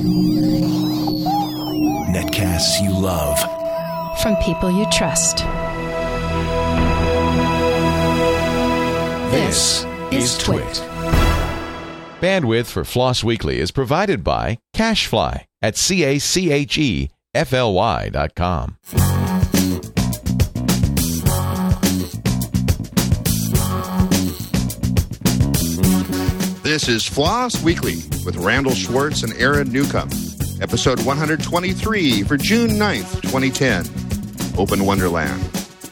Netcasts you love. From people you trust. This is Twit. Bandwidth for Floss Weekly is provided by CacheFly at CacheFly.com. This is Floss Weekly with Randall Schwartz and Aaron Newcomb. Episode 123 for June 9th, 2010. Open Wonderland.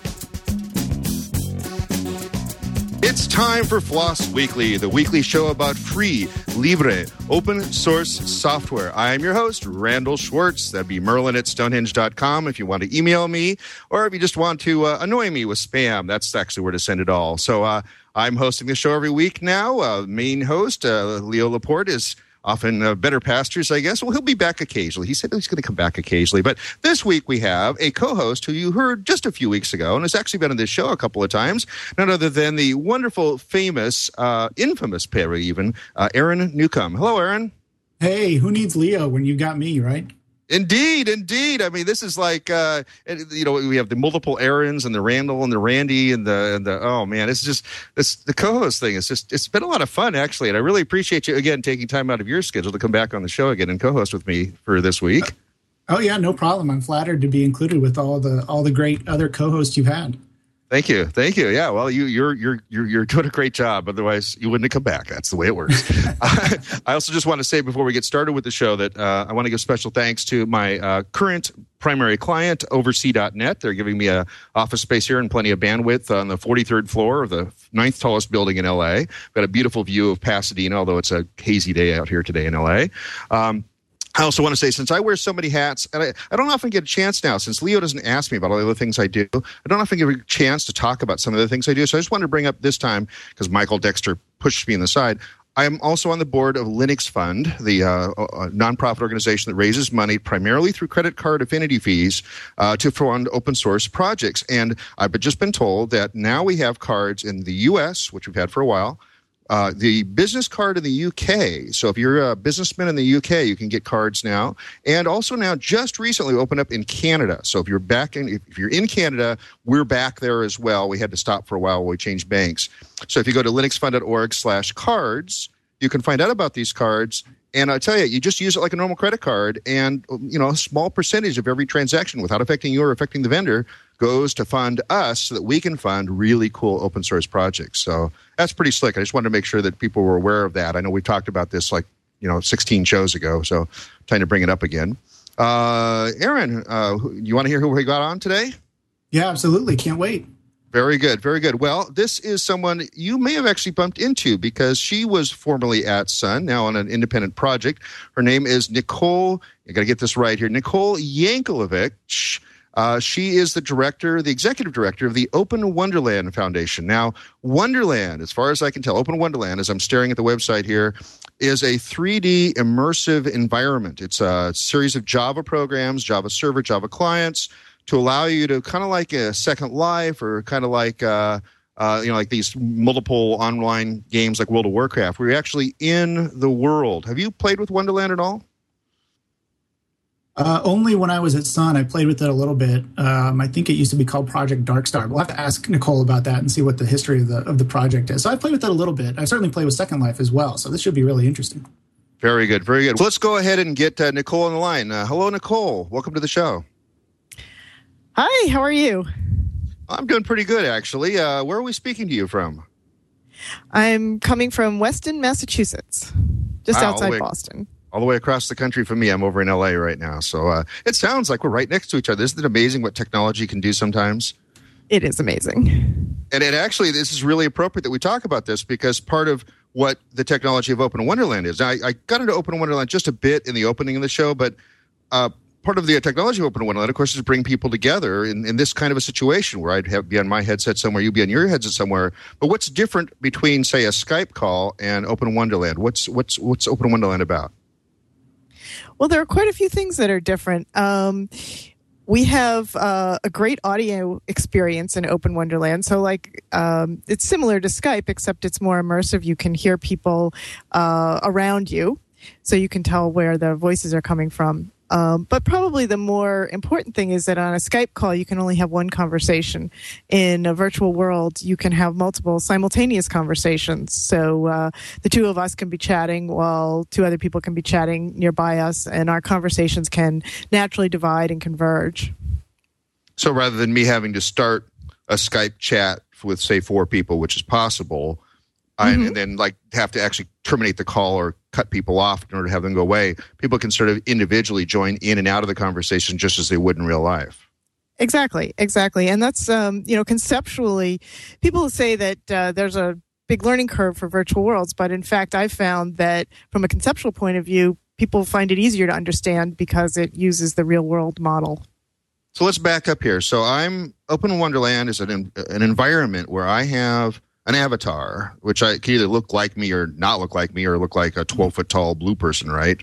It's time for Floss Weekly, the weekly show about free, libre, open source software. I am your host, Randall Schwartz. That'd be Merlin at Stonehenge.com if you want to email me, or if you just want to annoy me with spam. That's actually where to send it all. So I'm hosting the show every week now. Main host, Leo Laporte, is off in better pastures, I guess. Well, he'll be back occasionally. He said he's going to come back occasionally. But this week we have a co-host who you heard just a few weeks ago and has actually been on this show a couple of times. None other than the wonderful, famous, infamous pair even, Aaron Newcomb. Hello, Aaron. Hey, who needs Leo when you've got me, right? Indeed. I mean, this is like, we have the multiple Aarons and the Randall and the Randy and the oh man, it's just the co-host thing. It's been a lot of fun actually. And I really appreciate you again taking time out of your schedule to come back on the show again and co-host with me for this week. Oh yeah, no problem. I'm flattered to be included with all the great other co-hosts you've had. Thank you. Yeah, well, you're doing a great job. Otherwise, you wouldn't have come back. That's the way it works. I also just want to say before we get started with the show that I want to give special thanks to my current primary client, Oversea.net. They're giving me a office space here and plenty of bandwidth on the 43rd floor of the 9th tallest building in L.A. Got a beautiful view of Pasadena, although it's a hazy day out here today in L.A. I also want to say, since I wear so many hats, and I don't often get a chance now, since Leo doesn't ask me about all the other things I do, I don't often get a chance to talk about some of the things I do. So I just wanted to bring up this time, because Michael Dexter pushed me on the side, I am also on the board of Linux Fund, the nonprofit organization that raises money primarily through credit card affinity fees to fund open source projects. And I've just been told that now we have cards in the U.S., which we've had for a while, the business card in the UK. So if you're a businessman in the UK, you can get cards now. And also now, just recently opened up in Canada. So if you're in Canada, we're back there as well. We had to stop for a while while we changed banks. So if you go to linuxfund.org/cards, you can find out about these cards. And I tell you, you just use it like a normal credit card, and a small percentage of every transaction, without affecting you or affecting the vendor, goes to fund us so that we can fund really cool open source projects. So that's pretty slick. I just wanted to make sure that people were aware of that. I know we talked about this 16 shows ago, so time to bring it up again. Aaron, you want to hear who we got on today? Yeah, absolutely. Can't wait. Very good, very good. Well, this is someone you may have actually bumped into because she was formerly at Sun, now on an independent project. Her name is Nicole, I got to get this right here, Nicole Yankelovich. She is the executive director of the Open Wonderland Foundation. Now, Wonderland, as far as I can tell, Open Wonderland, as I'm staring at the website here, is a 3D immersive environment. It's a series of Java programs, Java server, Java clients, to allow you to kind of like a Second Life or kind of like like these multiple online games like World of Warcraft, where you're actually in the world. Have you played with Wonderland at all? Only when I was at Sun, I played with it a little bit. I think it used to be called Project Darkstar. We'll have to ask Nicole about that and see what the history of the project is. So I played with it a little bit. I certainly played with Second Life as well. So this should be really interesting. Very good, very good. So let's go ahead and get Nicole on the line. Hello, Nicole. Welcome to the show. Hi, how are you? I'm doing pretty good, actually. Where are we speaking to you from? I'm coming from Weston, Massachusetts, just outside Boston. All the way across the country from me. I'm over in L.A. right now. So it sounds like we're right next to each other. Isn't it amazing what technology can do sometimes? It is amazing. And this is really appropriate that we talk about this because part of what the technology of Open Wonderland is. Now, I got into Open Wonderland just a bit in the opening of the show, but part of the technology of Open Wonderland, of course, is to bring people together in this kind of a situation where I'd be on my headset somewhere, you'd be on your headset somewhere. But what's different between, say, a Skype call and Open Wonderland? What's Open Wonderland about? Well, there are quite a few things that are different. We have a great audio experience in Open Wonderland. So, it's similar to Skype, except it's more immersive. You can hear people around you. so you can tell where the voices are coming from. But probably the more important thing is that on a Skype call, you can only have one conversation. In a virtual world, you can have multiple simultaneous conversations. So the two of us can be chatting while two other people can be chatting nearby us, and our conversations can naturally divide and converge. So rather than me having to start a Skype chat with, say, 4 people, which is possible, and then like have to actually terminate the call or cut people off in order to have them go away, people can sort of individually join in and out of the conversation just as they would in real life. Exactly. And that's, conceptually, people say that there's a big learning curve for virtual worlds, but in fact, I've found that from a conceptual point of view, people find it easier to understand because it uses the real world model. So let's back up here. So Open Wonderland is an environment where I have an avatar, which I can either look like me or not look like me, or look like a 12-foot tall blue person, right?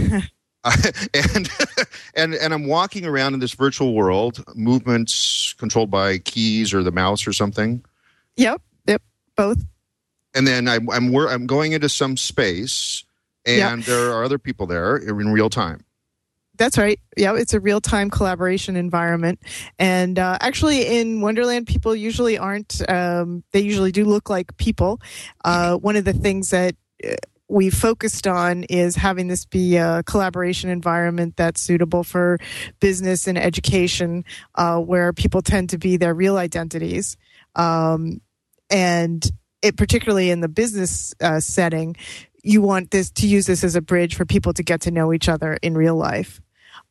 And I'm walking around in this virtual world, movements controlled by keys or the mouse or something. Yep, both. And then I'm going into some space, and there are other people there in real time. That's right. Yeah, it's a real-time collaboration environment. And actually in Wonderland, people usually aren't, they usually do look like people. One of the things that we focused on is having this be a collaboration environment that's suitable for business and education, where people tend to be their real identities. And it, particularly in the business setting, you want to use this as a bridge for people to get to know each other in real life.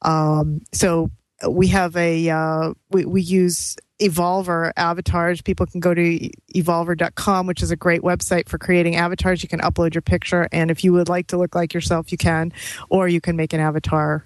So we have we use Evolver avatars. People can go to evolver.com, which is a great website for creating avatars. You can upload your picture, and if you would like to look like yourself, you can, or you can make an avatar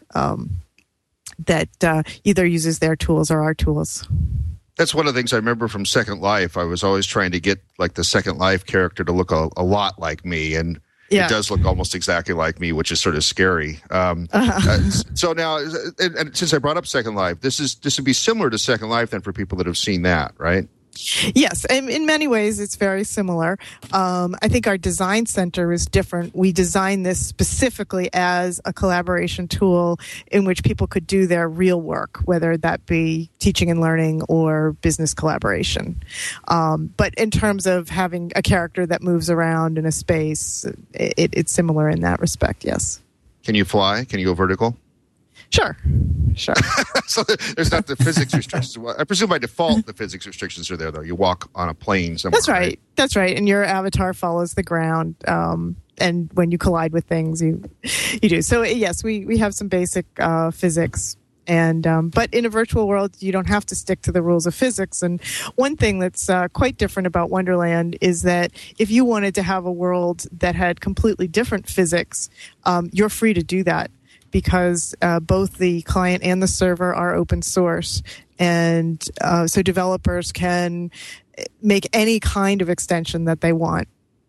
that either uses their tools or our tools. That's one of the things I remember from Second Life. I was always trying to get like the Second Life character to look a lot like me, and it does look almost exactly like me, which is sort of scary. So now, and since I brought up Second Life, this would be similar to Second Life then for people that have seen that, right? Yes, and in many ways it's very similar. I think our design center is different. We designed this specifically as a collaboration tool in which people could do their real work, whether that be teaching and learning or business collaboration. But in terms of having a character that moves around in a space, it's similar in that respect, yes. Can you fly? Can you go vertical? Sure. So there's not the physics restrictions. I presume by default the physics restrictions are there, though. You walk on a plane somewhere. That's right. And your avatar follows the ground. And when you collide with things, you do. So yes, we have some basic physics. And but in a virtual world, you don't have to stick to the rules of physics. And one thing that's quite different about Wonderland is that if you wanted to have a world that had completely different physics, you're free to do that, because both the client and the server are open source. And so developers can make any kind of extension that they want.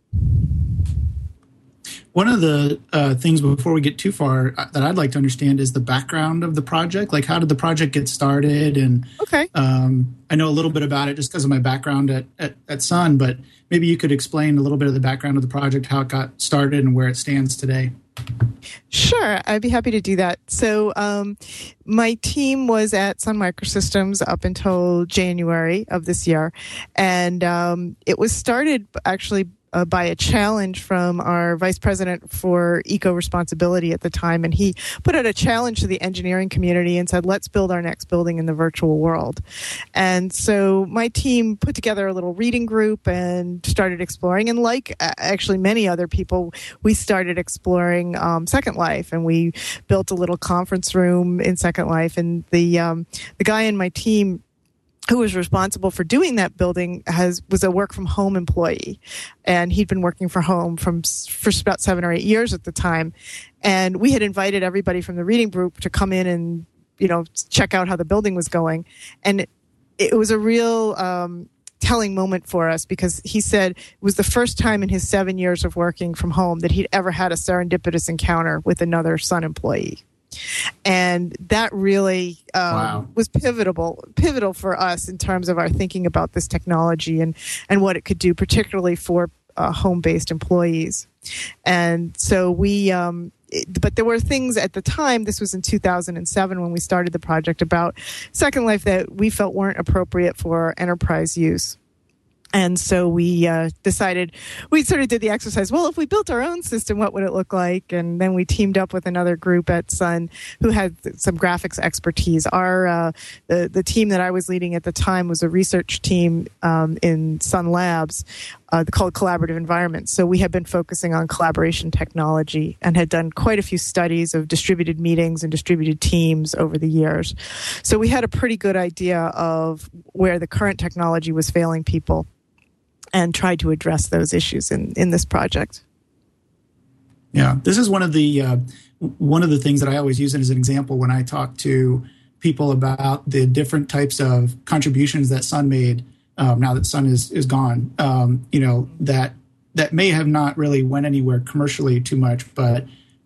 One of the things before we get too far that I'd like to understand is the background of the project. Like, how did the project get started? And okay. I know a little bit about it just because of my background at Sun, but maybe you could explain a little bit of the background of the project, how it got started and where it stands today. Sure, I'd be happy to do that. So my team was at Sun Microsystems up until January of this year, and it was started actually by a challenge from our vice president for eco-responsibility at the time. And he put out a challenge to the engineering community and said, let's build our next building in the virtual world. And so my team put together a little reading group and started exploring. And like actually many other people, we started exploring Second Life, and we built a little conference room in Second Life. And the guy in my team who was responsible for doing that building was a work from home employee, and he'd been working from home for about 7 or 8 years at the time. And we had invited everybody from the reading group to come in and, check out how the building was going. And it was a real telling moment for us, because he said it was the first time in his 7 years of working from home that he'd ever had a serendipitous encounter with another Sun employee. And that really was pivotal for us in terms of our thinking about this technology and what it could do, particularly for home-based employees. And so but there were things at the time, this was in 2007 when we started the project, about Second Life that we felt weren't appropriate for enterprise use. And so we decided, we sort of did the exercise, well, if we built our own system, what would it look like? And then we teamed up with another group at Sun who had some graphics expertise. The team that I was leading at the time was a research team in Sun Labs called Collaborative Environments. So we had been focusing on collaboration technology and had done quite a few studies of distributed meetings and distributed teams over the years. So we had a pretty good idea of where the current technology was failing people, and tried to address those issues in this project. Yeah, this is one of the things that I always use as an example when I talk to people about the different types of contributions that Sun made now that Sun is gone. That may have not really went anywhere commercially too much, but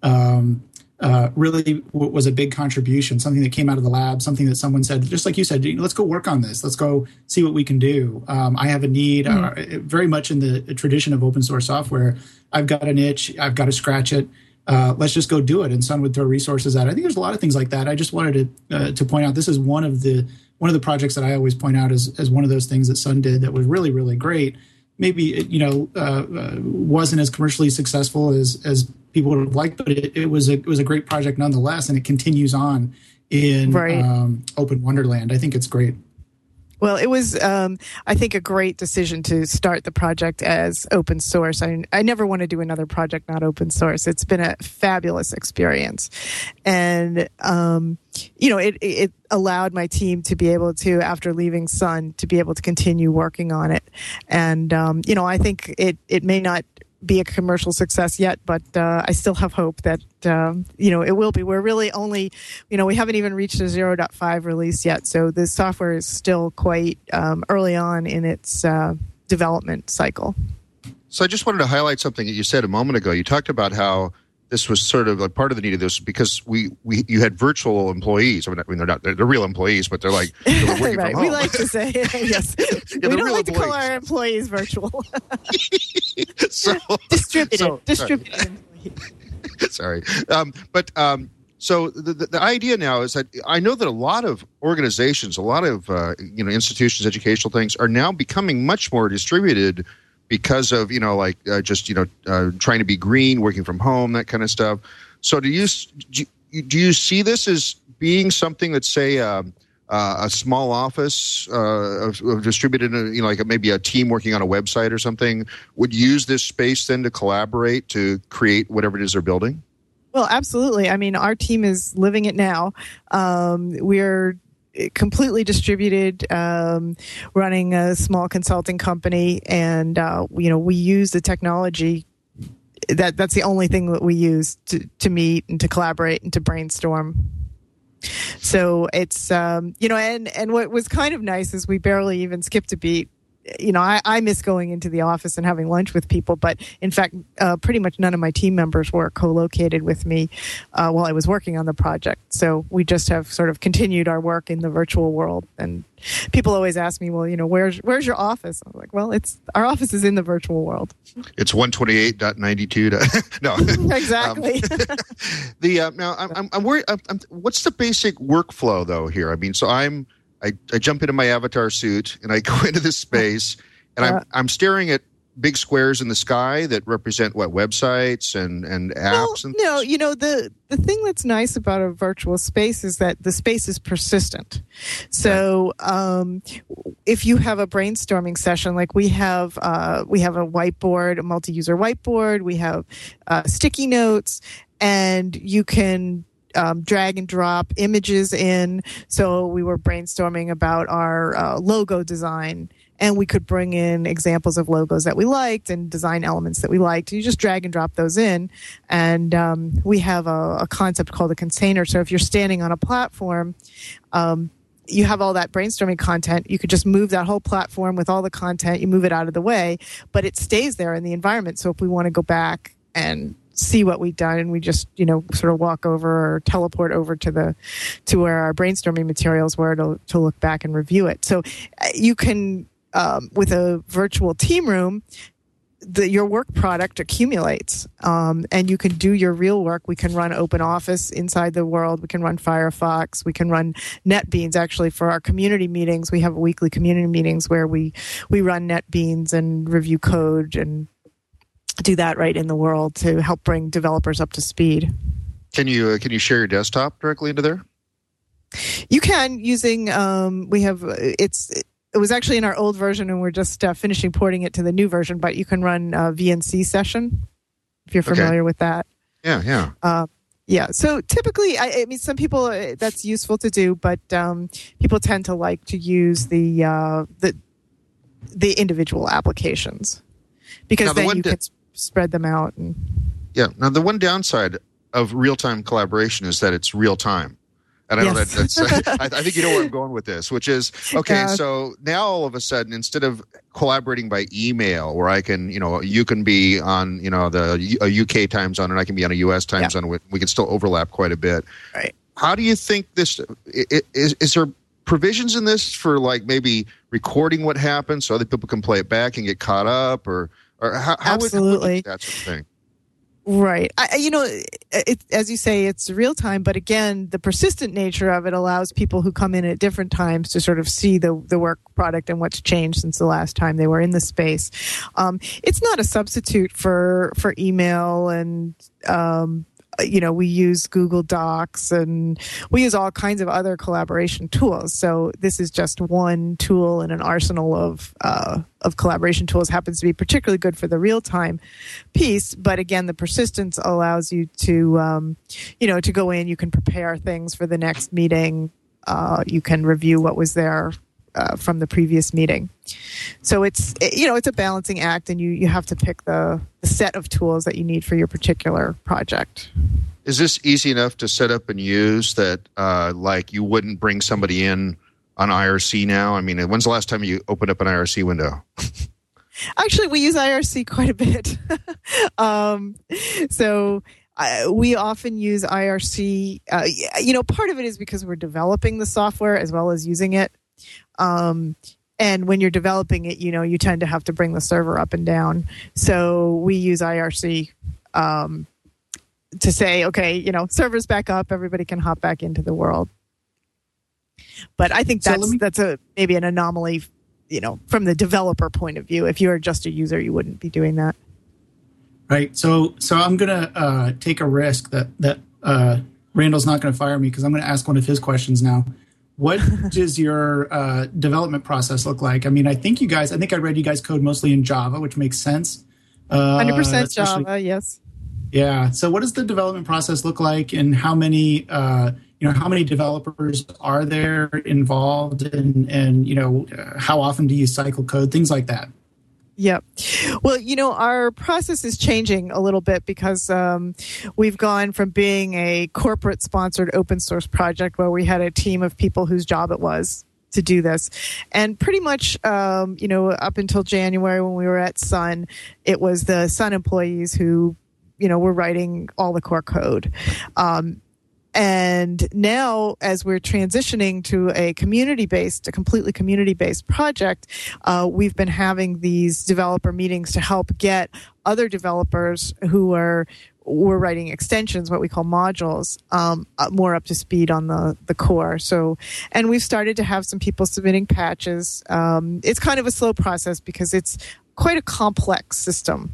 really was a big contribution, something that came out of the lab, something that someone said, just like you said, let's go work on this. Let's go see what we can do. I have a need, very much in the tradition of open source software. I've got an itch. I've got to scratch it. Let's just go do it. And Sun would throw resources at it. I think there's a lot of things like that. I just wanted to point out, this is one of the projects that I always point out as one of those things that Sun did that was really, really great. Maybe, wasn't as commercially successful as people would have liked, but it was a great project nonetheless, and it continues on in Open Wonderland. I think it's great. Well, it was, I think, a great decision to start the project as open source. I never want to do another project not open source. It's been a fabulous experience. And, it allowed my team to be able to, after leaving Sun, to be able to continue working on it. And, I think it may not be a commercial success yet, but I still have hope that it will be. We're really only, we haven't even reached a 0.5 release yet, so the software is still quite early on in its development cycle. So I just wanted to highlight something that you said a moment ago. You talked about how this was sort of like part of the need of this because you had virtual employees. I mean they're real employees, but they're working right. from home. We like to say yes. We don't like to call our employees virtual. Distributed employees. Sorry, so the idea now is that I know that a lot of organizations, a lot of institutions, educational things are now becoming much more distributed. Because of trying to be green, working from home, that kind of stuff. So do you see this as being something that's, say, a small office of distributed, maybe a team working on a website or something would use this space then to collaborate to create whatever it is they're building? Well, absolutely. I mean, our team is living it now. We're completely distributed, running a small consulting company, and we use the technology. That's the only thing that we use to meet and to collaborate and to brainstorm. So it's and what was kind of nice is we barely even skipped a beat. I miss going into the office and having lunch with people, but in fact, pretty much none of my team members were co-located with me while I was working on the project. So we just have sort of continued our work in the virtual world. And people always ask me, well, where's your office? I'm like, well, our office is in the virtual world. It's 128.92. No, exactly. Now I'm worried. What's the basic workflow though here? I mean, so I jump into my avatar suit and I go into this space and I'm staring at big squares in the sky that represent websites and apps. The thing that's nice about a virtual space is that the space is persistent. So if you have a brainstorming session, like we have a whiteboard, a multi-user whiteboard, we have sticky notes, and you can drag and drop images in. So we were brainstorming about our logo design, and we could bring in examples of logos that we liked and design elements that we liked. You just drag and drop those in. And we have a concept called a container. So if you're standing on a platform, you have all that brainstorming content. You could just move that whole platform with all the content. You move it out of the way, but it stays there in the environment. So if we want to go back and see what we've done, and we just sort of walk over or teleport over to where our brainstorming materials were to look back and review it. So you can with a virtual team room, your work product accumulates, and you can do your real work. We can run OpenOffice inside the world. We can run Firefox. We can run NetBeans. Actually, for our community meetings, we have weekly community meetings where we run NetBeans and review code and do that right in the world to help bring developers up to speed. Can you share your desktop directly into there? You can using it was actually in our old version, and we're just finishing porting it to the new version. But you can run VNC Session if you're familiar with that. Yeah. Yeah. So typically, I mean, some people that's useful to do, but people tend to like to use the individual applications because then you can spread them out. Yeah. Now, the one downside of real-time collaboration is that it's real-time. And I know that's I think you know where I'm going with this, which is, okay, so now all of a sudden, instead of collaborating by email where I can, you can be on, a UK time zone and I can be on a US time zone, we can still overlap quite a bit. Right. How do you think this, is there provisions in this for like maybe recording what happens so other people can play it back and get caught up or how Absolutely. would that sort of thing? Right. As you say, it's real time, but again, the persistent nature of it allows people who come in at different times to sort of see the work product and what's changed since the last time they were in the space. It's not a substitute for email and, we use Google Docs and we use all kinds of other collaboration tools. So this is just one tool in an arsenal of collaboration tools. Happens to be particularly good for the real time piece. But again, the persistence allows you to, to go in. You can prepare things for the next meeting. You can review what was there from the previous meeting. So it's a balancing act, and you have to pick the set of tools that you need for your particular project. Is this easy enough to set up and use that like you wouldn't bring somebody in on IRC now? I mean, when's the last time you opened up an IRC window? Actually, we use IRC quite a bit. We often use IRC. Part of it is because we're developing the software as well as using it. And when you're developing it, you tend to have to bring the server up and down. So we use IRC to say, okay, server's back up, everybody can hop back into the world. But I think that's maybe an anomaly, from the developer point of view. If you're just a user, you wouldn't be doing that. Right. So I'm gonna take a risk that Randall's not going to fire me because I'm going to ask one of his questions now. What does your development process look like? I mean, I think I read you guys code mostly in Java, which makes sense. 100% Java, yes. Yeah. So what does the development process look like, and how many developers are there involved, and how often do you cycle code, things like that? Yep. Well, our process is changing a little bit because we've gone from being a corporate-sponsored open source project where we had a team of people whose job it was to do this. And pretty much, up until January when we were at Sun, it was the Sun employees who, were writing all the core code. And now, as we're transitioning to a completely community-based project, we've been having these developer meetings to help get other developers who were writing extensions, what we call modules, more up to speed on the core. So, and we've started to have some people submitting patches. It's kind of a slow process because it's quite a complex system.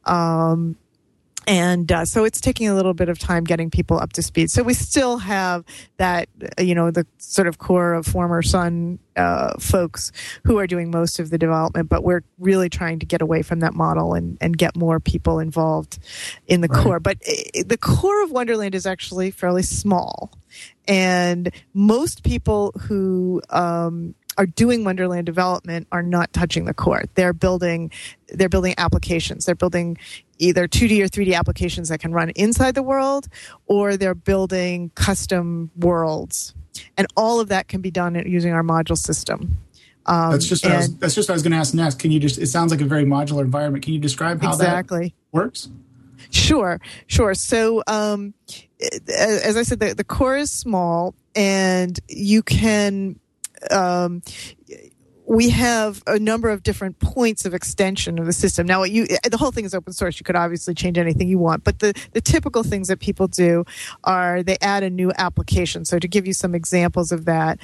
And so it's taking a little bit of time getting people up to speed. So we still have that, the sort of core of former Sun folks who are doing most of the development, but we're really trying to get away from that model and get more people involved in the core. But the core of Wonderland is actually fairly small. And most people who are doing Wonderland development are not touching the core. They're building applications. They're building either 2D or 3D applications that can run inside the world, or they're building custom worlds. And all of that can be done using our module system. That's just what I was going to ask next. Can you it sounds like a very modular environment. Can you describe how that works? Sure. So, as I said, the core is small, and you can, we have a number of different points of extension of the system. Now, the whole thing is open source. You could obviously change anything you want, but the typical things that people do are they add a new application. So to give you some examples of that,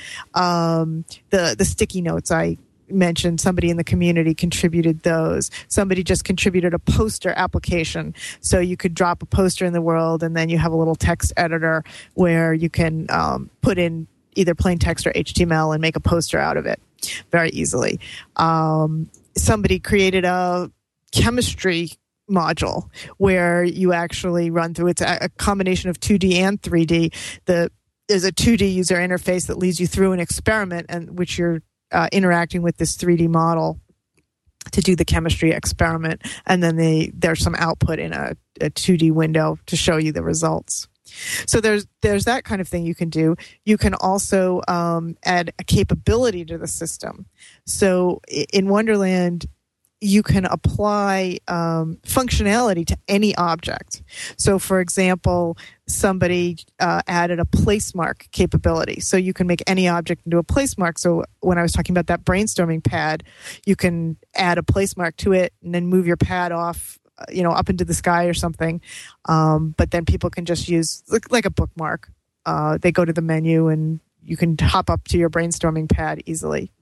the sticky notes I mentioned, somebody in the community contributed those. Somebody just contributed a poster application. So you could drop a poster in the world, and then you have a little text editor where you can put in either plain text or HTML and make a poster out of it very easily. Somebody created a chemistry module where you actually run through. It's a combination of 2D and 3D. There's a 2D user interface that leads you through an experiment, and which you're interacting with this 3D model to do the chemistry experiment, and then there's some output in a 2D window to show you the results. So there's that kind of thing you can do. You can also add a capability to the system. So in Wonderland, you can apply functionality to any object. So, for example, somebody added a place mark capability. So you can make any object into a place mark. So when I was talking about that brainstorming pad, you can add a place mark to it and then move your pad off, up into the sky or something. But then people can just use, like a bookmark. They go to the menu and you can hop up to your brainstorming pad easily.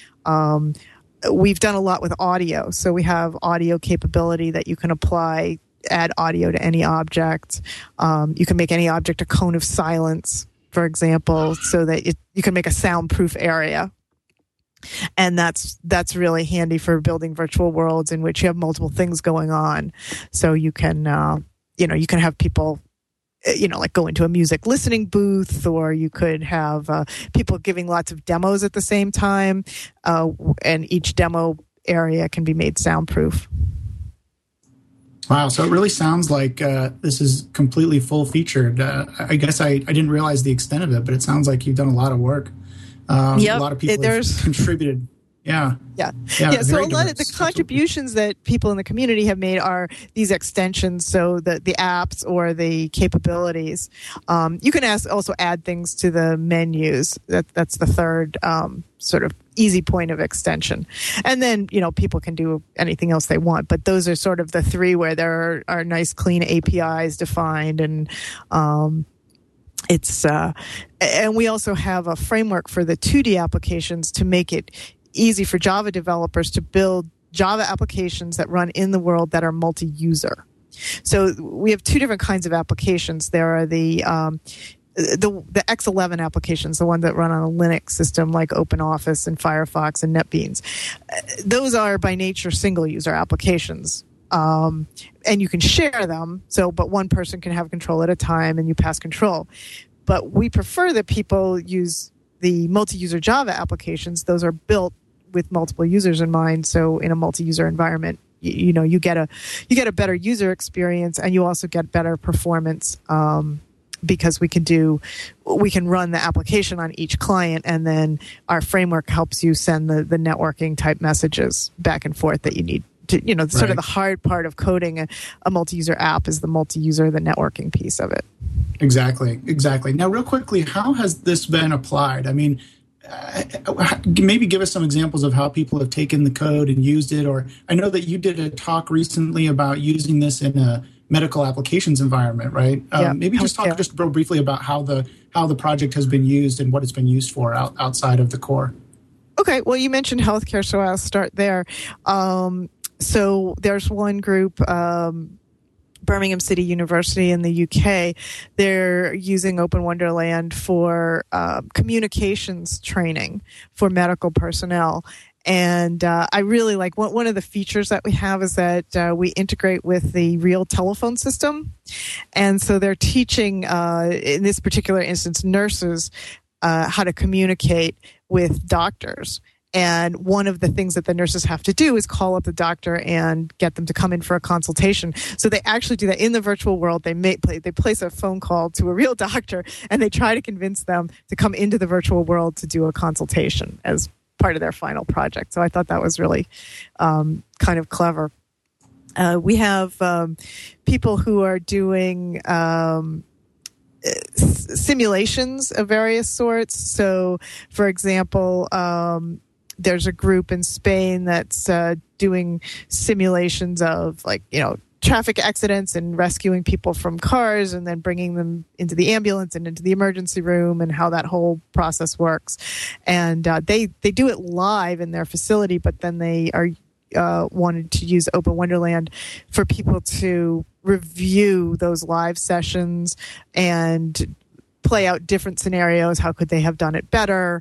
We've done a lot with audio. So we have audio capability that you can apply, add audio to any object. You can make any object a cone of silence, for example, so that you can make a soundproof area. And that's really handy for building virtual worlds in which you have multiple things going on. So you can, you can have people, like go into a music listening booth, or you could have people giving lots of demos at the same time. And each demo area can be made soundproof. Wow. So it really sounds like this is completely full featured. I guess I didn't realize the extent of it, but it sounds like you've done a lot of work. A lot of people have contributed. Yeah. So a lot of the contributions that people in the community have made are these extensions, so the apps or the capabilities. You can also add things to the menus. That's the third sort of easy point of extension. And then, people can do anything else they want, but those are sort of the three where there are nice, clean APIs defined, and and we also have a framework for the 2D applications to make it easy for Java developers to build Java applications that run in the world that are multi-user. So we have two different kinds of applications. There are the X11 applications, the ones that run on a Linux system like OpenOffice and Firefox and NetBeans. Those are by nature single-user applications. And you can share them, but one person can have control at a time and you pass control. But we prefer that people use the multi-user Java applications. Those are built with multiple users in mind. So in a multi-user environment, you get a better user experience, and you also get better performance because we can run the application on each client, and then our framework helps you send the networking type messages back and forth that you need to, sort of the hard part of coding a multi-user app is the multi-user, the networking piece of it. Exactly. Now, real quickly, how has this been applied? I mean, maybe give us some examples of how people have taken the code and used it. Or I know that you did a talk recently about using this in a medical applications environment, right? Maybe just talk just real briefly about how the project has been used and what it's been used for outside of the core. Okay, well, you mentioned healthcare, so I'll start there. So there's one group, Birmingham City University in the UK. They're using Open Wonderland for communications training for medical personnel. And I really like one of the features that we have is that we integrate with the real telephone system. And so they're teaching, in this particular instance, nurses how to communicate with doctors. And one of the things that the nurses have to do is call up the doctor and get them to come in for a consultation. So they actually do that in the virtual world. They place a phone call to a real doctor, and they try to convince them to come into the virtual world to do a consultation as part of their final project. So I thought that was really kind of clever. We have people who are doing simulations of various sorts. So, for example, there's a group in Spain that's doing simulations of traffic accidents and rescuing people from cars and then bringing them into the ambulance and into the emergency room and how that whole process works. And they do it live in their facility, but then they are wanted to use Open Wonderland for people to review those live sessions and play out different scenarios. How could they have done it better?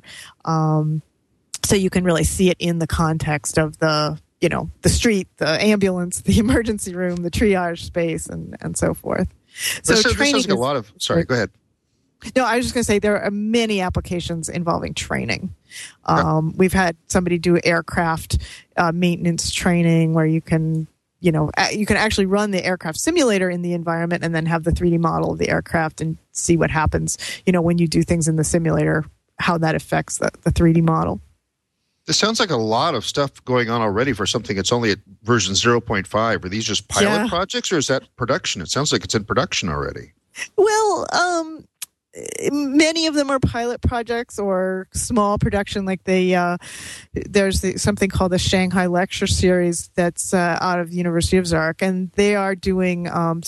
So you can really see it in the context of the street, the ambulance, the emergency room, the triage space, and so forth. So this sounds like a lot of. Sorry, go ahead. No, I was just going to say there are many applications involving training. We've had somebody do aircraft maintenance training where you can actually run the aircraft simulator in the environment and then have the 3D model of the aircraft and see what happens, when you do things in the simulator, how that affects the 3D model. This sounds like a lot of stuff going on already for something that's only at version 0.5. Are these just pilot projects or is that production? It sounds like it's in production already. Well, many of them are pilot projects or small production. Like there's something called the Shanghai Lecture Series that's out of the University of Zurich, and they are doing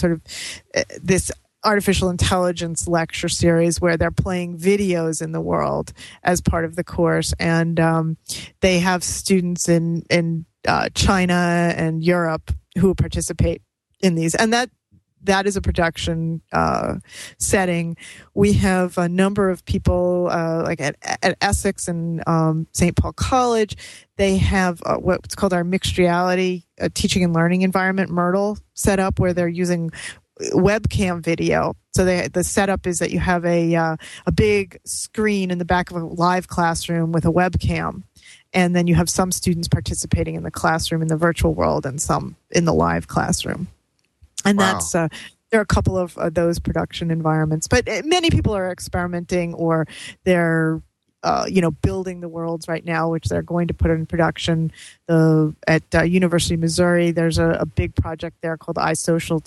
this artificial intelligence lecture series where they're playing videos in the world as part of the course, and they have students in China and Europe who participate in these, and that is a production setting. We have a number of people like at Essex and St. Paul College. They have what's called our mixed reality teaching and learning environment, Myrtle, set up where they're using webcam video. So the setup is that you have a big screen in the back of a live classroom with a webcam, and then you have some students participating in the classroom in the virtual world and some in the live classroom. And that's there are a couple of those production environments, but many people are experimenting or they're building the worlds right now, which they're going to put in production. At University of Missouri, there's a big project there called iSocial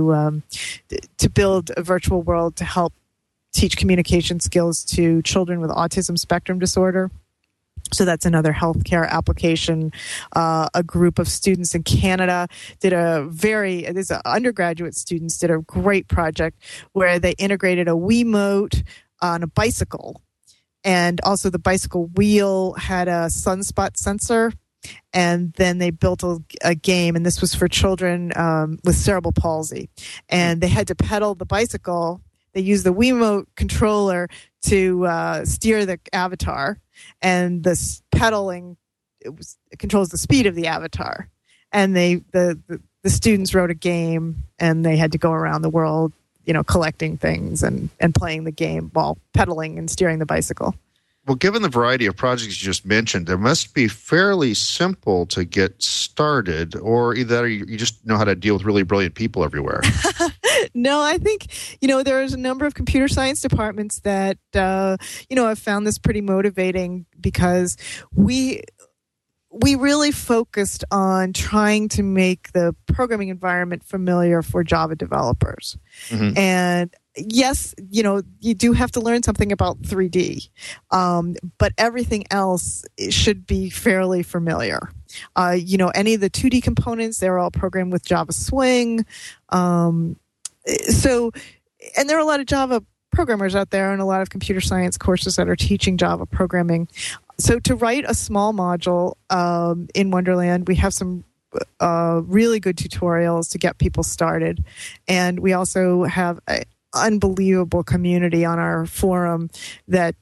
to build a virtual world to help teach communication skills to children with autism spectrum disorder. So that's another healthcare application. A group of students in Canada undergraduate students did a great project where they integrated a Wiimote on a bicycle. And also the bicycle wheel had a sunspot sensor. And then they built a game, and this was for children with cerebral palsy. And they had to pedal the bicycle. They used the Wiimote controller to steer the avatar. And the pedaling it controls the speed of the avatar. And the students wrote a game, and they had to go around the world, collecting things and playing the game while pedaling and steering the bicycle. Well, given the variety of projects you just mentioned, it must be fairly simple to get started, or either you just know how to deal with really brilliant people everywhere. No, I think, there's a number of computer science departments that, have found this pretty motivating because we really focused on trying to make the programming environment familiar for Java developers. Mm-hmm. And yes, you do have to learn something about 3D, but everything else should be fairly familiar. Any of the 2D components, they're all programmed with Java Swing. And there are a lot of Java programmers out there and a lot of computer science courses that are teaching Java programming. So to write a small module in Wonderland, we have some really good tutorials to get people started. And we also have an unbelievable community on our forum that,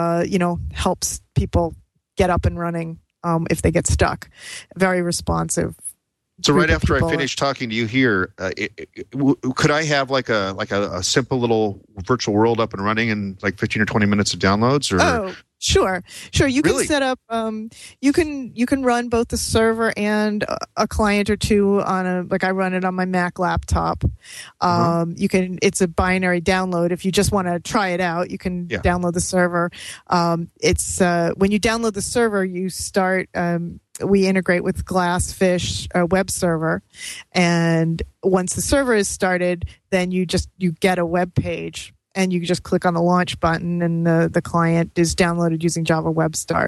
helps people get up and running if they get stuck. Very responsive. So right after I finish talking to you here, could I have like a simple little virtual world up and running in like 15 or 20 minutes of downloads? Or? Oh, sure. You really? Can set up. You can run both the server and a client or two on I run it on my Mac laptop. It's a binary download. If you just want to try it out, you can download the server. It's when you download the server, you start. We integrate with Glassfish web server, and once the server is started, then you get a web page, and you just click on the launch button, and the client is downloaded using Java Web Start.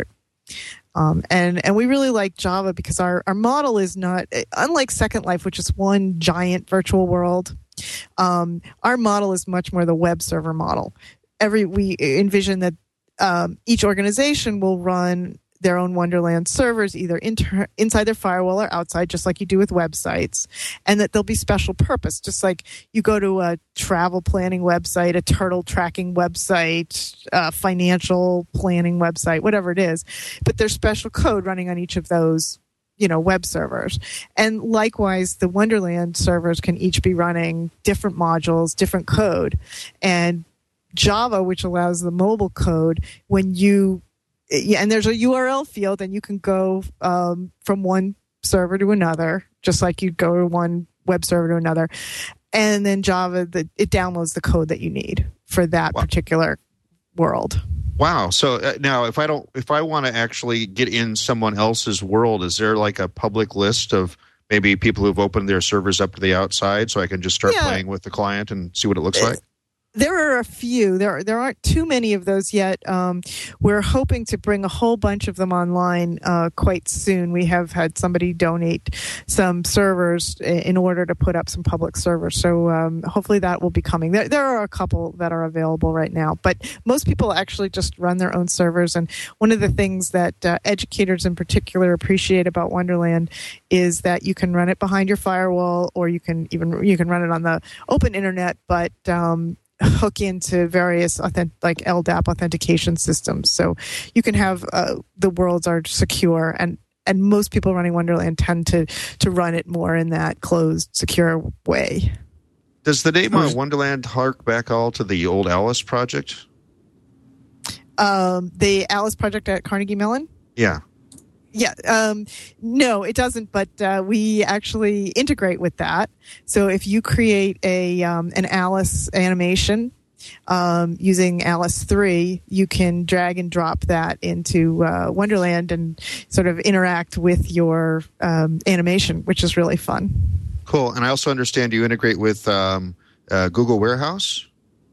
And we really like Java because our model is not, unlike Second Life, which is one giant virtual world. Our model is much more the web server model. We envision that each organization will run their own Wonderland servers, either inside their firewall or outside, just like you do with websites, and that they'll be special purpose, just like you go to a travel planning website, a turtle tracking website, a financial planning website, whatever it is. But there's special code running on each of those, web servers. And likewise, the Wonderland servers can each be running different modules, different code. And Java, which allows the mobile code, and there's a URL field, and you can go from one server to another, just like you'd go to one web server to another. And then Java, it downloads the code that you need for that particular world. Wow. So now, if I want to actually get in someone else's world, is there like a public list of maybe people who've opened their servers up to the outside, so I can just start playing with the client and see what it looks like? There are a few. There aren't too many of those yet. We're hoping to bring a whole bunch of them online quite soon. We have had somebody donate some servers in order to put up some public servers. So hopefully that will be coming. There are a couple that are available right now, but most people actually just run their own servers. And one of the things that educators in particular appreciate about Wonderland is that you can run it behind your firewall, or you can run it on the open internet, but hook into various like LDAP authentication systems, so you can have the worlds are secure, and most people running Wonderland tend to run it more in that closed, secure way. Does the name of Wonderland hark back all to the old Alice project? The Alice project at Carnegie Mellon? Yeah. Yeah, no, it doesn't. But we actually integrate with that. So if you create an Alice animation using Alice 3, you can drag and drop that into Wonderland and sort of interact with your animation, which is really fun. Cool. And I also understand you integrate with Google Warehouse.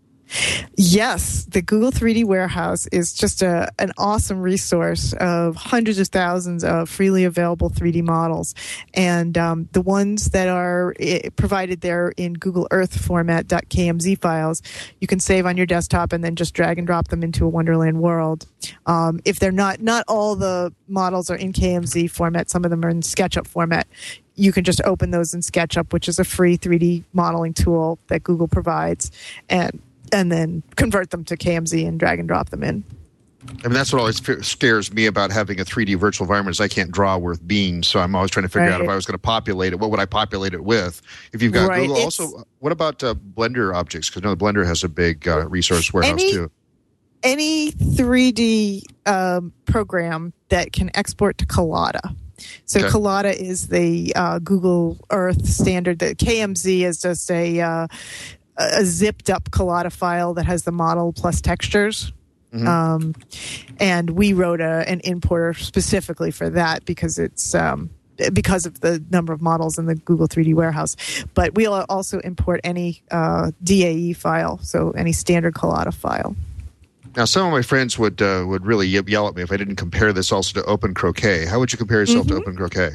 Yes, the Google 3D Warehouse is just an awesome resource of hundreds of thousands of freely available 3D models. And the ones that are provided there in Google Earth format .kmz files, you can save on your desktop and then just drag and drop them into a Wonderland world. If they're not all the models are in KMZ format, some of them are in SketchUp format. You can just open those in SketchUp, which is a free 3D modeling tool that Google provides, and then convert them to KMZ and drag and drop them in. I mean, that's what always scares me about having a 3D virtual environment is I can't draw worth beans. So I'm always trying to figure out if I was going to populate it, what would I populate it with? If you've got Google, also, what about Blender objects? Because I know Blender has a big resource warehouse too. Any 3D program that can export to Collada. So Collada is the Google Earth standard. The KMZ is just a zipped up Collada file that has the model plus textures. Mm-hmm. And we wrote an importer specifically for that because it's because of the number of models in the Google 3D Warehouse. But we'll also import any DAE file, so any standard Collada file. Now, some of my friends would really yell at me if I didn't compare this also to OpenCroquet. How would you compare yourself to OpenCroquet?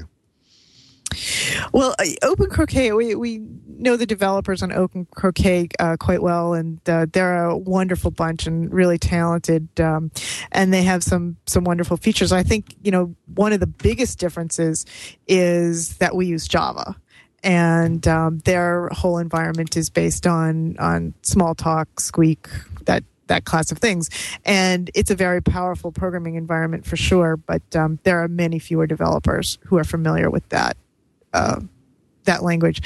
Well, OpenCroquet, we know the developers on OpenCroquet quite well, and they're a wonderful bunch and really talented, and they have some wonderful features. I think, one of the biggest differences is that we use Java. And their whole environment is based on Smalltalk, Squeak, that class of things. And it's a very powerful programming environment for sure, but there are many fewer developers who are familiar with that language.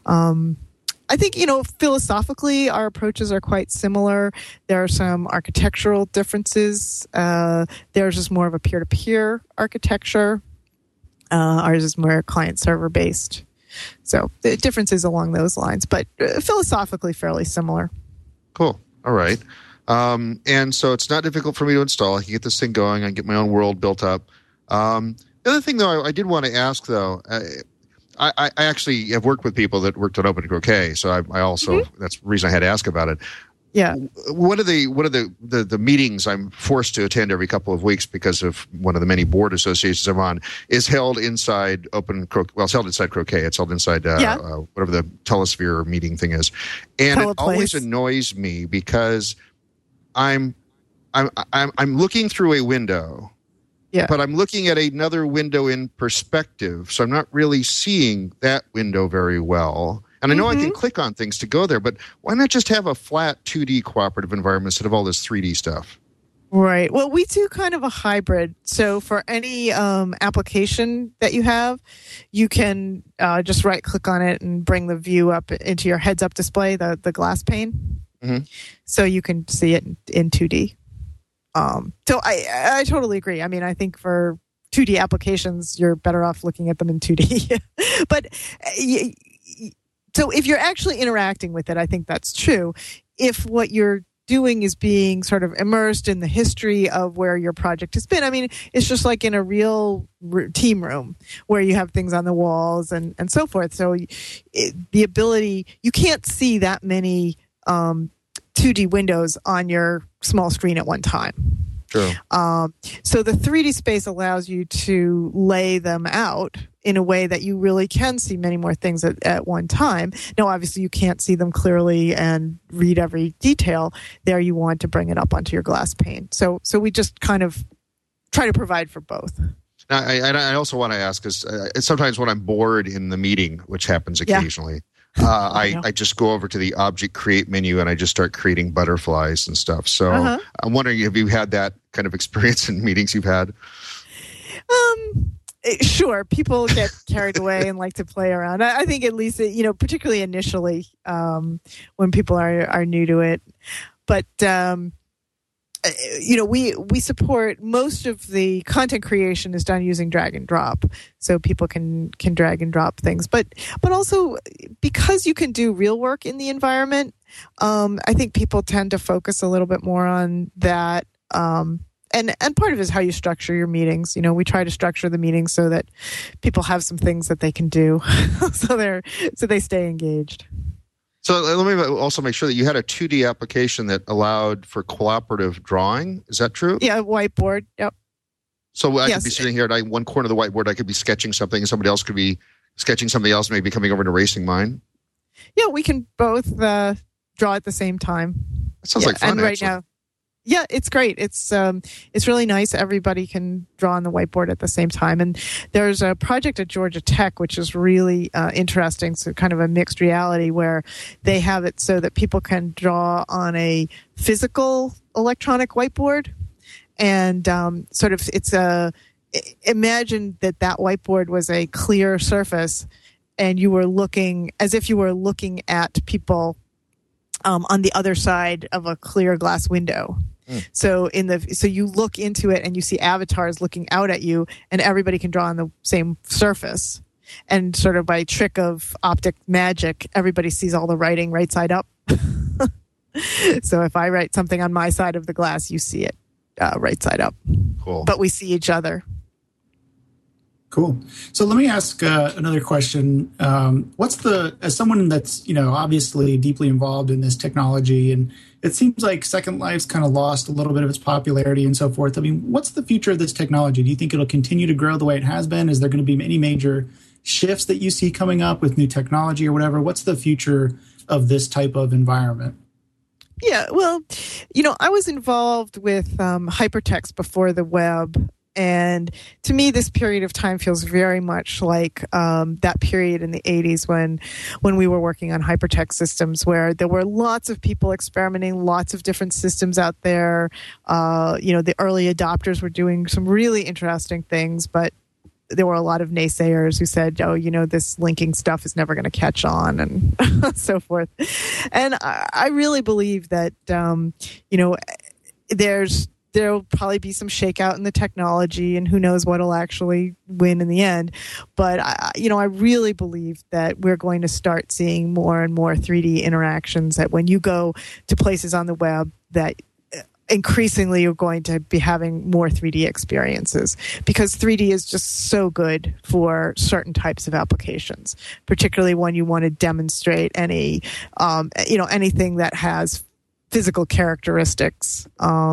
I think, philosophically, our approaches are quite similar. There are some architectural differences. Theirs is more of a peer-to-peer architecture. Ours is more client-server based. So the differences along those lines, but philosophically fairly similar. Cool. All right. And so it's not difficult for me to install. I can get this thing going. I can get my own world built up. The other thing, though, I did want to ask, though, I actually have worked with people that worked on OpenCroquet, so I also that's the reason I had to ask about it. Yeah. One of the meetings I'm forced to attend every couple of weeks because of one of the many board associations I'm on is held inside it's held inside Croquet. It's held inside whatever the Telesphere meeting thing is, and it always annoys me because I'm looking through a window. Yeah. But I'm looking at another window in perspective, so I'm not really seeing that window very well. And I know I can click on things to go there, but why not just have a flat 2D cooperative environment instead of all this 3D stuff? Right. Well, we do kind of a hybrid. So for any application that you have, you can just right-click on it and bring the view up into your heads-up display, the glass pane. Mm-hmm. So you can see it in 2D. So I totally agree. I mean, I think for 2D applications, you're better off looking at them in 2D. But so if you're actually interacting with it, I think that's true. If what you're doing is being sort of immersed in the history of where your project has been, I mean, it's just like in a real team room where you have things on the walls and so forth. So the ability, you can't see that many 2D windows on your small screen at one time. True. So the 3D space allows you to lay them out in a way that you really can see many more things at one time. Now, obviously, you can't see them clearly and read every detail. There you want to bring it up onto your glass pane. So we just kind of try to provide for both. Now, I also want to ask, because sometimes when I'm bored in the meeting, which happens occasionally, I just go over to the object create menu and I just start creating butterflies and stuff. So I'm wondering, have you had that kind of experience in meetings you've had? Sure. People get carried away and like to play around. I think at least, particularly initially when people are new to it. But, we support most of the content creation is done using drag and drop. So people can drag and drop things. But also because you can do real work in the environment, I think people tend to focus a little bit more on that. And part of it is how you structure your meetings. We try to structure the meetings so that people have some things that they can do, so they stay engaged. So let me also make sure that you had a 2D application that allowed for cooperative drawing. Is that true? Yeah, whiteboard. Yep. So I could be sitting here at one corner of the whiteboard. I could be sketching something, and somebody else could be sketching something else, maybe coming over and erasing mine. Yeah, we can both draw at the same time. That sounds like fun. And right now. Yeah, it's great. It's really nice. Everybody can draw on the whiteboard at the same time. And there's a project at Georgia Tech, which is really interesting. So kind of a mixed reality where they have it so that people can draw on a physical electronic whiteboard. And imagine that whiteboard was a clear surface and you were looking as if you were looking at people on the other side of a clear glass window. So you look into it and you see avatars looking out at you, and everybody can draw on the same surface. And sort of by trick of optic magic, everybody sees all the writing right side up. So if I write something on my side of the glass, you see it right side up. Cool. But we see each other. Cool. So let me ask another question. As someone that's, obviously deeply involved in this technology, and it seems like Second Life's kind of lost a little bit of its popularity and so forth. I mean, what's the future of this technology? Do you think it'll continue to grow the way it has been? Is there going to be any major shifts that you see coming up with new technology or whatever? What's the future of this type of environment? Yeah, well, I was involved with hypertext before the web. And to me, this period of time feels very much like that period in the 80s when we were working on hypertext systems, where there were lots of people experimenting, lots of different systems out there. The early adopters were doing some really interesting things, but there were a lot of naysayers who said, this linking stuff is never going to catch on and so forth. And I really believe that, there'll probably be some shakeout in the technology, and who knows what'll actually win in the end. But I really believe that we're going to start seeing more and more 3D interactions, that when you go to places on the web, that increasingly you're going to be having more 3D experiences, because 3D is just so good for certain types of applications, particularly when you want to demonstrate anything that has physical characteristics.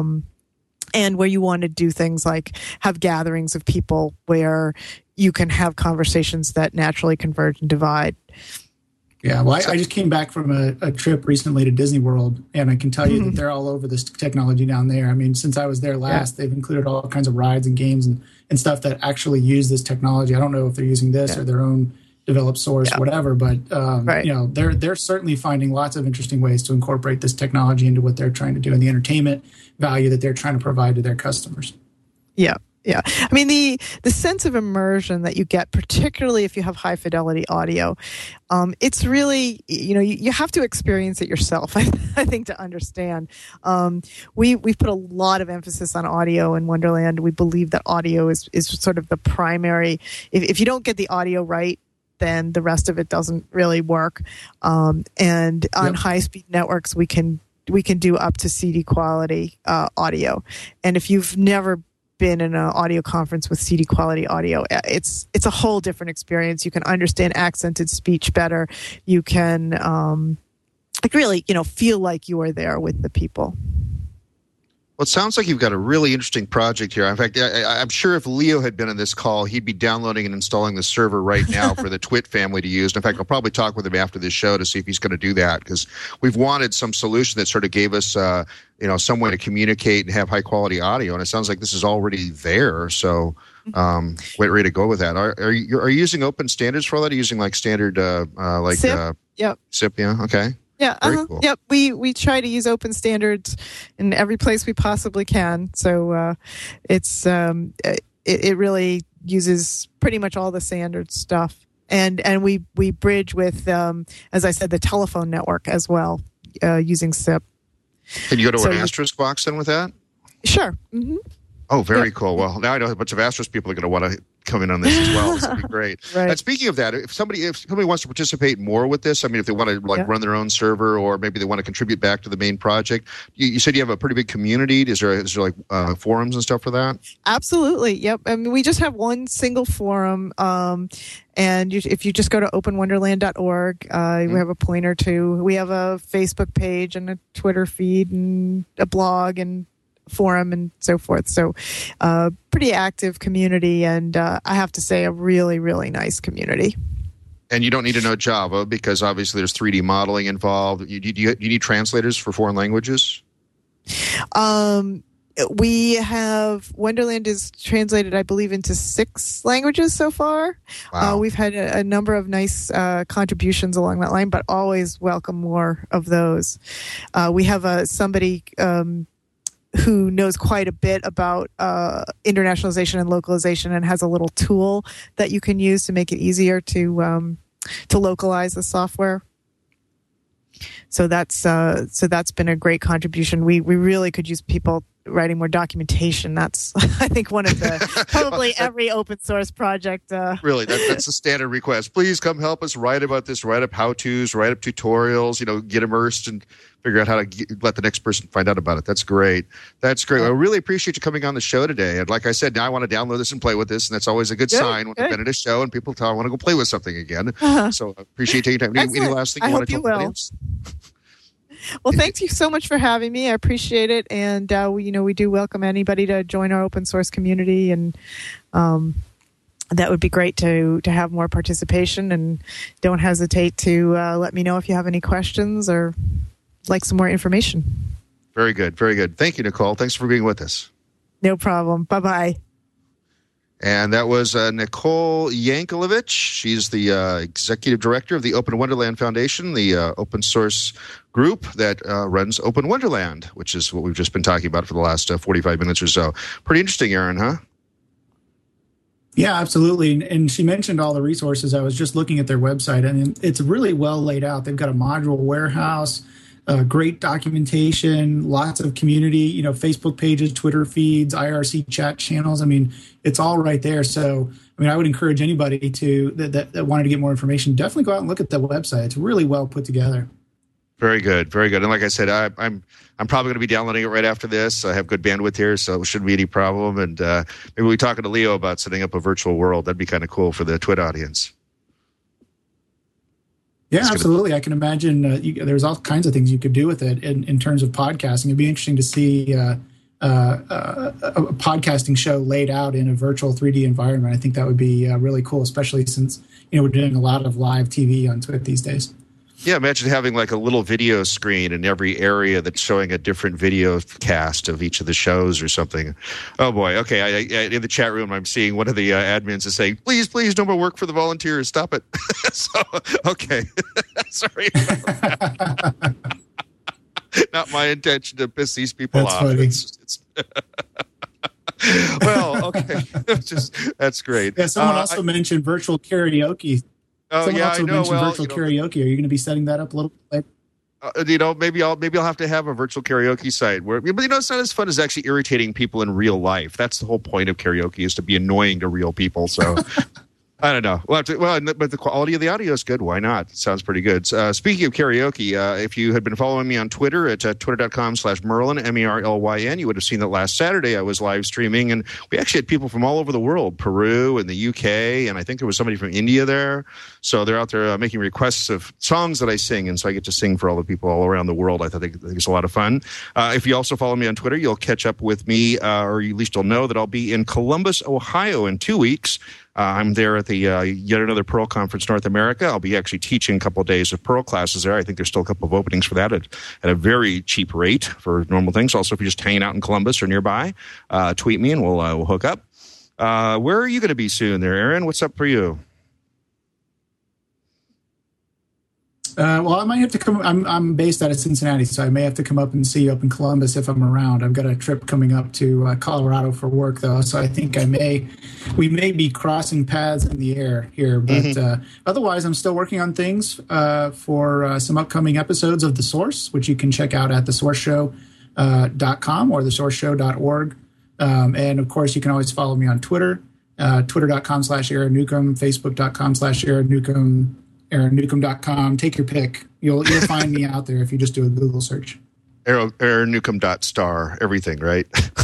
And where you want to do things like have gatherings of people where you can have conversations that naturally converge and divide. Yeah, well, I just came back from a trip recently to Disney World, and I can tell you that they're all over this technology down there. I mean, since I was there last, they've included all kinds of rides and games and stuff that actually use this technology. I don't know if they're using this or their own developed source, whatever, but you know, they're certainly finding lots of interesting ways to incorporate this technology into what they're trying to do and the entertainment value that they're trying to provide to their customers. Yeah. Yeah. I mean, the sense of immersion that you get, particularly if you have high fidelity audio, it's really, you know, you have to experience it yourself, I think, to understand. We've put a lot of emphasis on audio in Wonderland. We believe that audio is sort of the primary. If you don't get the audio right, then the rest of it doesn't really work. And on high-speed networks, we can do up to CD quality audio. And if you've never been in an audio conference with CD quality audio, it's a whole different experience. You can understand accented speech better. You can like really, you know, feel like you are there with the people. Well, it sounds like you've got a really interesting project here. In fact, I'm sure if Leo had been in this call, he'd be downloading and installing the server right now for the Twit family to use. In fact, I'll probably talk with him after this show to see if he's going to do that, because we've wanted some solution that sort of gave us, you know, some way to communicate and have high quality audio. And it sounds like this is already there. So, ready to go with that. Are you using open standards for all that? Are you using like standard, like SIP? SIP? Yeah. Okay. Yeah. Cool. Yep. We try to use open standards in every place we possibly can. So it's it really uses pretty much all the standard stuff, and we bridge with, as I said, the telephone network as well, using SIP. Can you go to an Asterisk box then with that? Sure. Mm-hmm. Oh, very cool. Well, now I know a bunch of Asterisk people are going to want to come in on this as well. This would be great. Right. And speaking of that, if somebody wants to participate more with this, I mean, if they want to run their own server, or maybe they want to contribute back to the main project, you said you have a pretty big community. Is there like forums and stuff for that? Absolutely. Yep. I mean, we just have one single forum. And if you just go to openwonderland.org, we have a pointer to. We have a Facebook page and a Twitter feed and a blog and forum and so forth. So pretty active community, and I have to say a really, really nice community. And you don't need to know Java, because obviously there's 3D modeling involved. You need translators for foreign languages? We have, Wonderland is translated, I believe, into 6 languages so far. Wow. We've had a number of nice contributions along that line, but always welcome more of those. We have somebody who knows quite a bit about internationalization and localization, and has a little tool that you can use to make it easier to localize the software. So that's been a great contribution. We really could use people writing more documentation. That's, I think, one of the probably every open source project. Really, that's a standard request. Please come help us write about this. Write up how-tos, write up tutorials. You know, get immersed and figure out how to let the next person find out about it. That's great. That's great. I really appreciate you coming on the show today. And like I said, now I want to download this and play with this, and that's always a good sign when I've been at a show and people tell I want to go play with something again. So I appreciate taking time. Any last thing you want to tell the audience? Well, thank you so much for having me. I appreciate it, and we do welcome anybody to join our open source community, and that would be great to have more participation. And don't hesitate to let me know if you have any questions or like some more information. Very good, very good. Thank you, Nicole. Thanks for being with us. No problem. Bye-bye. And that was Nicole Yankelovich. She's the executive director of the Open Wonderland Foundation, the open source group that runs Open Wonderland, which is what we've just been talking about for the last 45 minutes or so. Pretty interesting, Aaron, huh? Yeah, absolutely. And she mentioned all the resources. I was just looking at their website, and it's really well laid out. They've got a module warehouse, great documentation, lots of community, Facebook pages, Twitter feeds, IRC chat channels. I mean, it's all right there. So, I mean, I would encourage anybody that wanted to get more information, definitely go out and look at the website. It's really well put together. Very good, very good. And like I said, I'm probably going to be downloading it right after this. I have good bandwidth here, so it shouldn't be any problem. And maybe we'll be talking to Leo about setting up a virtual world. That'd be kind of cool for the Twit audience. Yeah, absolutely. I can imagine there's all kinds of things you could do with it in terms of podcasting. It'd be interesting to see a podcasting show laid out in a virtual 3D environment. I think that would be really cool, especially since we're doing a lot of live TV on Twitch these days. Yeah, imagine having like a little video screen in every area that's showing a different video cast of each of the shows or something. Oh boy. Okay, I in the chat room, I'm seeing one of the admins is saying, "Please, no more work for the volunteers. Stop it." So, okay, sorry. Not my intention to piss these people off. Funny. It's well, okay, that's great. Yeah, someone also mentioned virtual karaoke. Oh, Someone also mentioned virtual karaoke. Are you going to be setting that up a little bit later? Maybe I'll have to have a virtual karaoke site where, but it's not as fun as actually irritating people in real life. That's the whole point of karaoke, is to be annoying to real people. So I don't know. But the quality of the audio is good. Why not? It sounds pretty good. Speaking of karaoke, if you had been following me on Twitter at twitter.com/Merlin, MERLYN, you would have seen that last Saturday I was live streaming, and we actually had people from all over the world, Peru and the UK, and I think there was somebody from India there. So they're out there making requests of songs that I sing, and so I get to sing for all the people all around the world. I think it's a lot of fun. If you also follow me on Twitter, you'll catch up with me, or at least you'll know that I'll be in Columbus, Ohio in 2 weeks. I'm there at the Yet Another Perl Conference North America. I'll be actually teaching a couple of days of Perl classes there. I think there's still a couple of openings for that at a very cheap rate for normal things. Also, if you're just hanging out in Columbus or nearby, tweet me and we'll hook up. Where are you going to be soon there, Aaron? What's up for you? Well, I might have to come. I'm based out of Cincinnati, so I may have to come up and see you up in Columbus if I'm around. I've got a trip coming up to Colorado for work, though, so I think we may be crossing paths in the air here. But otherwise, I'm still working on things for some upcoming episodes of The Source, which you can check out at thesourceshow.com or thesourceshow.org. And of course, you can always follow me on Twitter, twitter.com/Aaron Newcomb, facebook.com/Aaron Newcomb. AaronNewcomb.com. Take your pick. You'll find me out there if you just do a Google search. AaronNewcomb.star, everything, right?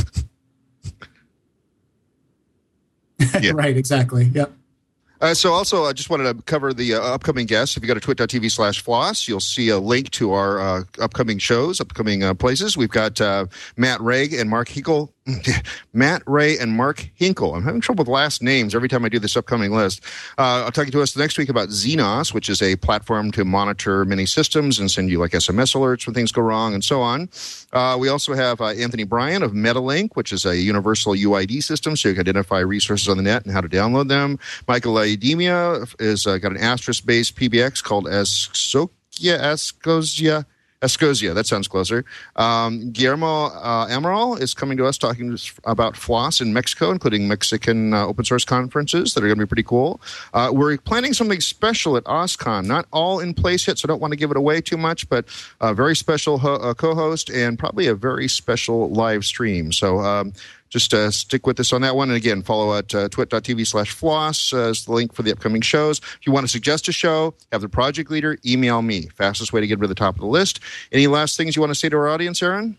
Yeah. Right, exactly. Yep. So also, I just wanted to cover the upcoming guests. If you go to twit.tv/Floss, you'll see a link to our upcoming shows, upcoming places. We've got Matt Ray and Mark Hinkle. Matt Ray and Mark Hinkle. I'm having trouble with last names every time I do this upcoming list. Talking to us next week about Xenos, which is a platform to monitor many systems and send you like SMS alerts when things go wrong and so on. We also have Anthony Bryan of Metalink, which is a universal UID system, so you can identify resources on the net and how to download them. Michael Iademia is got an Asterisk-based PBX called Escosia, that sounds closer. Guillermo Amaral is coming to us talking about Floss in Mexico, including Mexican open source conferences that are going to be pretty cool. We're planning something special at OSCON, not all in place yet, so I don't want to give it away too much, but a very special co-host and probably a very special live stream. So just stick with us on that one. And again, follow at twit.tv/Floss as the link for the upcoming shows. If you want to suggest a show, have the project leader email me. Fastest way to get to the top of the list. Any last things you want to say to our audience, Aaron?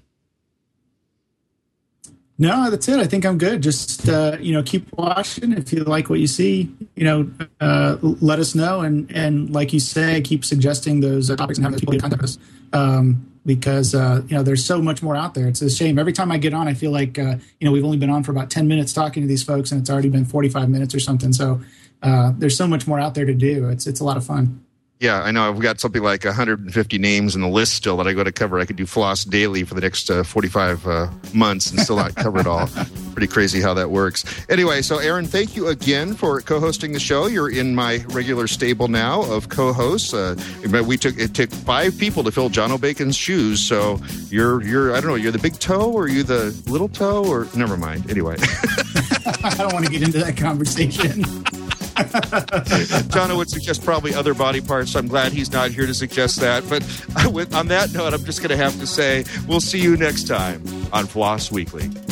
No, that's it. I think I'm good. Just, keep watching. If you like what you see, let us know. And like you say, keep suggesting those topics and have those people contact us. Because there's so much more out there. It's a shame. Every time I get on, I feel like we've only been on for about 10 minutes talking to these folks, and it's already been 45 minutes or something. So there's so much more out there to do. It's a lot of fun. Yeah, I know. I've got something like 150 names in the list still that I got to cover. I could do Floss daily for the next 45 months and still not cover it all. Pretty crazy how that works. Anyway, so Aaron, thank you again for co-hosting the show. You're in my regular stable now of co-hosts. It took 5 people to fill John O'Bacon's shoes. So you're I don't know, you're the big toe or are you the little toe or never mind. Anyway. I don't want to get into that conversation. John would suggest probably other body parts. So I'm glad he's not here to suggest that. But on that note, I'm just going to have to say we'll see you next time on Floss Weekly.